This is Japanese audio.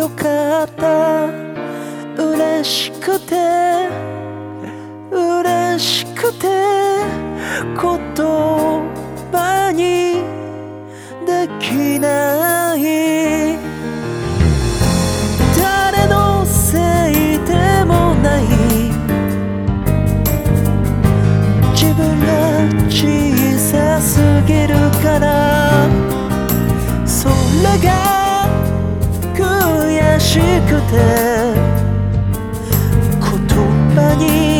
よかった。嬉しくて嬉しくて言葉にできない。誰のせいでもない。自分が小さすぎるから、それが悔しくて言葉に